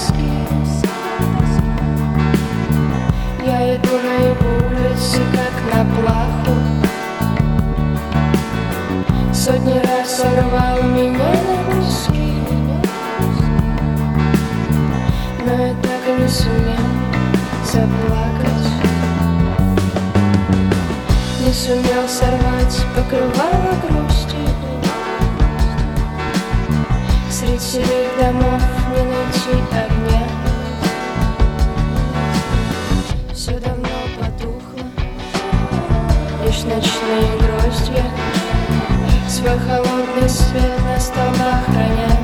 тоски. Я иду на его улице, как на плаху. Сотни раз сорвал меня на куски, но я так и не сумел заплакать. Не сумел сорвать покрывало грусти. Средь серых домов не найти огня. Все давно потухло, лишь ночные гроздья свой холодный свет на столбах хранят.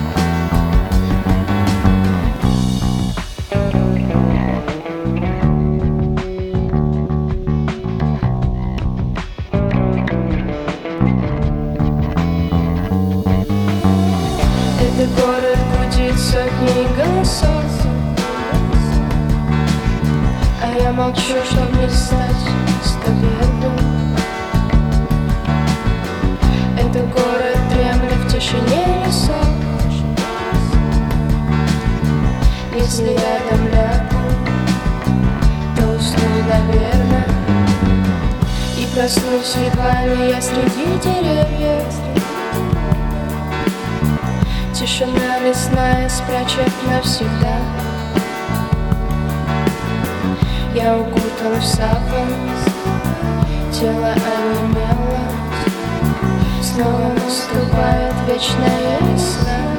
Этот город гудит сотни голосов, а я молчу, чтоб не стать стабильным. Это город дремлет в тишине лесов. Если я там лягу, то усну, наверно, и проснусь едва ли я среди деревьев. Тишина лесная спрячет навсегда. Я укутан в саван, тело онемело. Снова наступает вечная весна.